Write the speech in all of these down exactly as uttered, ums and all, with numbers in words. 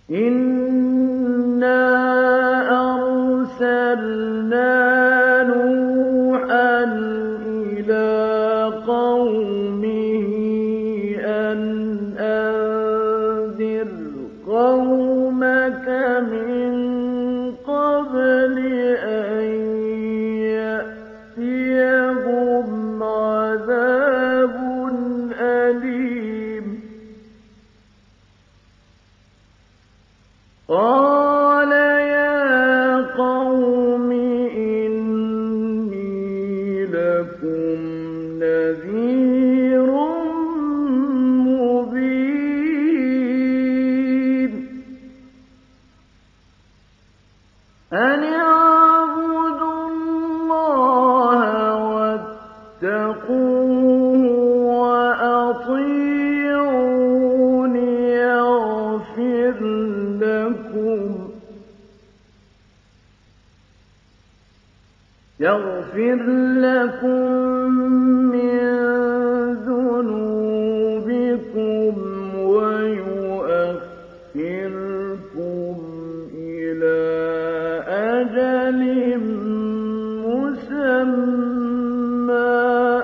إِنَّا أَرْسَلْنَا نُوحًا إِلَىٰ قَوْمِهِ أَنْ أَنذِرْ قَوْمَكَ مِن قَبْلِ أَن يَأْتِيَهُمْ عَذَابٌ أَلِيمٌ قَالَ يَا قَوْمِ إِنِّي لَكُمْ نَذِيرٌ مُّبِينٌ أَنِ اعْبُدُوا اللَّهَ وَاتَّقُوهُ وَأَطِيعُونِ يَغْفِرْ لَكُم يَغْفِرْ لَكُم مِّن ذُنُوبِكُمْ وَيُؤَخِّرْكُمْ إِلَىٰ أَجَلٍ مُّسَمًّى ۚ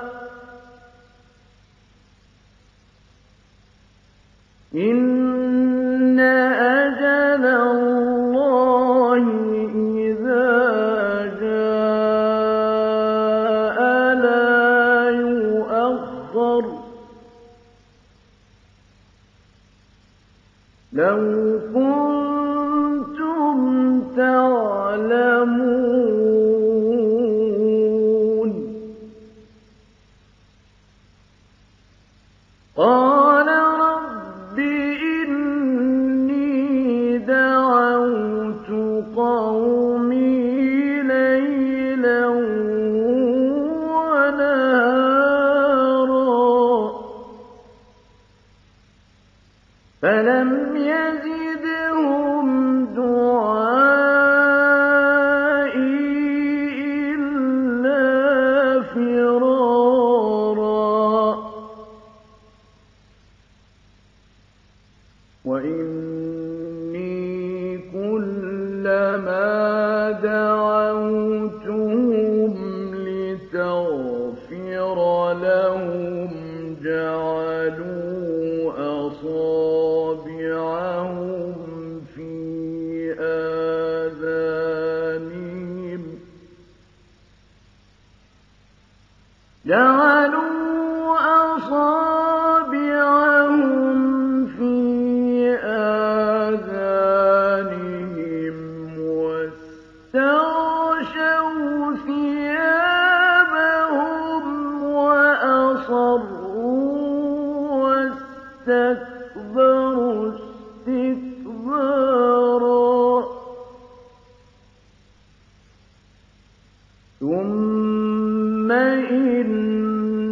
إِنَّ أَجَلَ اللَّهِ إِذَا جَاءَ لَا يُؤَخَّرُ ۖ لَوْ كُنتُمْ تَعْلَمُونَ قَالَ رَبِّ إِنِّي دَعَوْتُ قَوْمِي لَيْلًا وَنَهَارًا فَلَمْ يَزِدْهُمْ دُعَائِي إِلَّا فِرَارًا وَإِنِّي كُلَّمَا دَعَوْتُهُمْ لِتَغْفِرَ لَهُمْ جَعَلُوا أَصَابِعَهُمْ فِي آذَانِهِمْ جعلوا أصابعهم في آذانهم واستغشوا ثيابهم وأصروا واستكبروا استكبارا ثُمَّ إِنَّ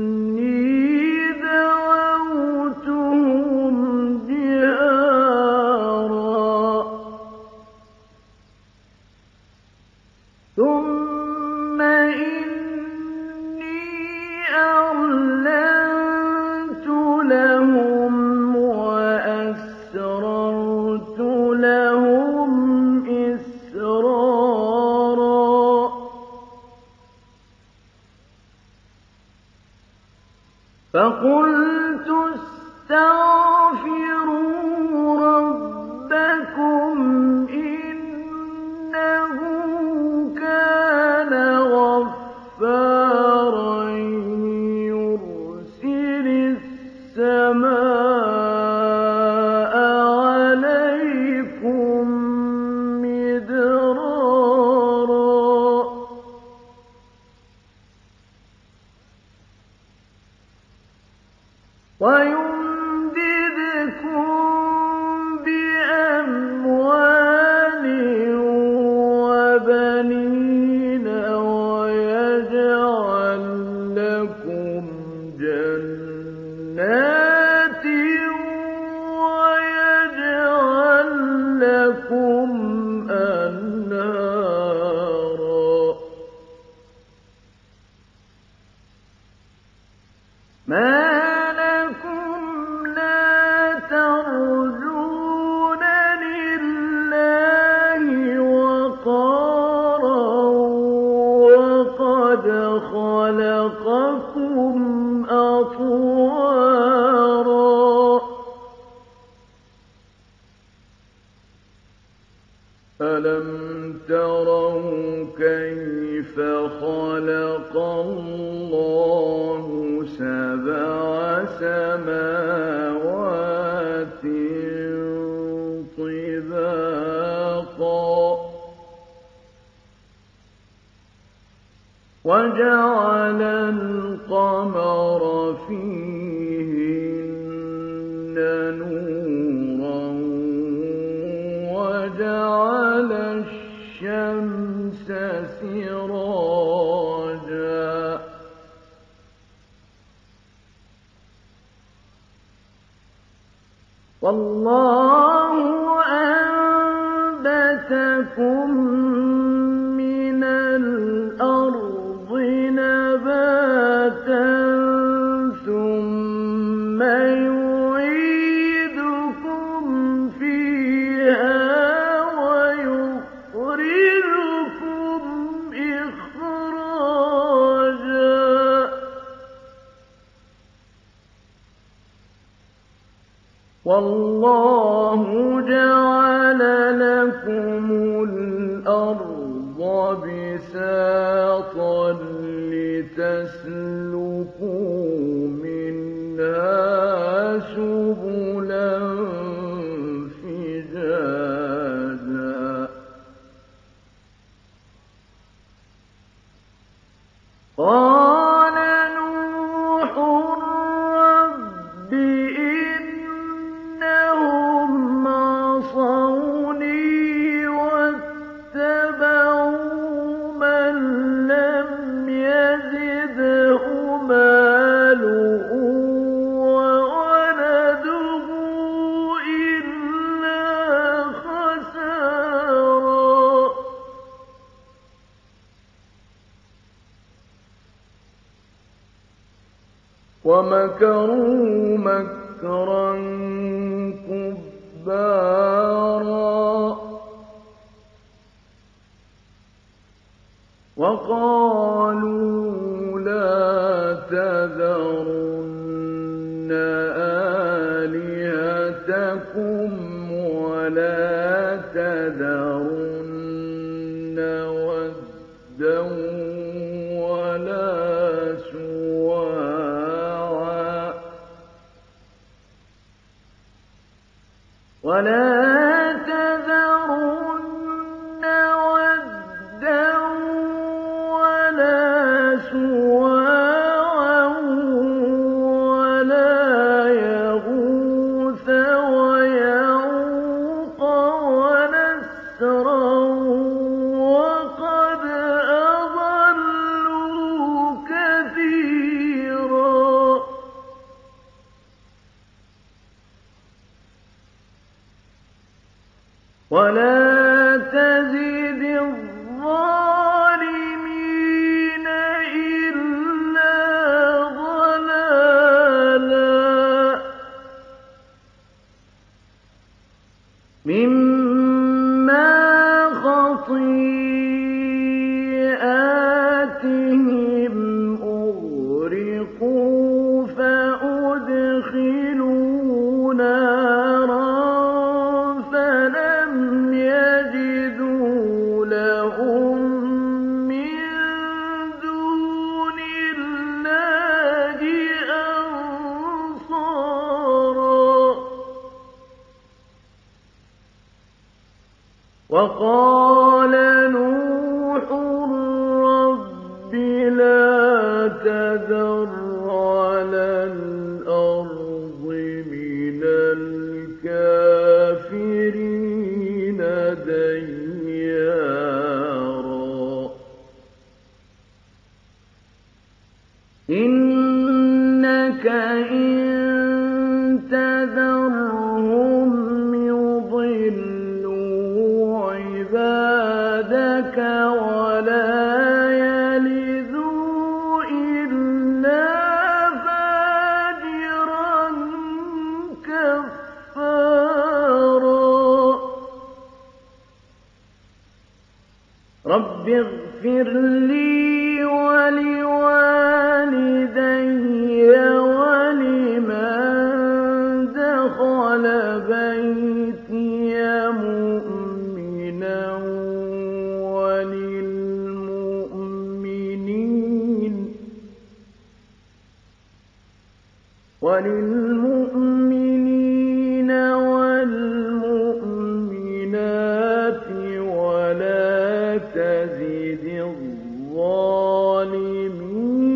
أَلَمْ تَرَوْا كَيْفَ خَلَقَ اللَّهُ سَبْعَ سَمَاوَاتٍ طِبَاقًا وَجَعَلَ الْقَمَرَ فِيهِنَّ نُورًا وَجَعَلَ الشَّمْسَ سِرَاجًا وَاللَّهُ أَنبَتَكُم مِّنَ الْأَرْضِ نَبَاتًا ثُمَّ يُعِيدُكُمْ فِيهَا وَيُخْرِجُكُمْ إِخْرَاجًا وَاللَّهُ جَعَلَ لَكُمُ الْأَرْضَ بِسَاطًا لِتَسْلُكُوا مِنْهَا سُبُلًا فِجَاجًا قَالَ نُوحٌ رَّبِّ إِنَّهُمْ عَصَوْنِي وَاتَّبَعُوا مَن لَّمْ يَزِدْهُ مَالُهُ وَوَلَدُهُ إِلَّا خَسَارًا وَمَكَرُوا مَكْرًا كُبَّارًا وَقَالُوا لَا تَذَرُنَّ آلِهَتَكُمْ وَلَا تَذَرُنَّ وَدًّا وَلَا سُوَاعًا وَلَا تَذَرُنَّ وَدًّا وَلَا سُوَاعًا وَلَا يَغُوثَ وَيَعُوقَ وَنَسْرًا وَقَدْ أَضَلُّوا كَثِيرًا وَلَا تَزِدِ الظَّالِمِينَ إِلَّا ضَلَالًا مِّمَّا خَطِيئَاتِهِمْ أُغْرِقُوا فَأُدْخِلُوا نَارًا فَلَمْ يَجِدُوا لَهُم مِّن دُونِ اللَّهِ أَنصَارًا وَقَالَ نُوحٌ رَّبِّ لَا تَذَرْ عَلَى الْأَرْضِ مِنَ الْكَافِرِينَ دَيَّارًا إِنَّكَ إِن تَذَرْهُمْ يُضِلُّوا عِبَادَكَ وَلَا يَلِدُوا إِلَّا فَاجِرًا كَفَّارًا رَّبِّ اغْفِرْ لِي وَلِوَالِدَيَّ وَلِمَن دَخَلَ بَيْتِيَ مُؤْمِنًا وَلِلْمُؤْمِنِينَ وَالْمُؤْمِنَاتِ وَلَا تَزِدِ الظَّالِمِينَ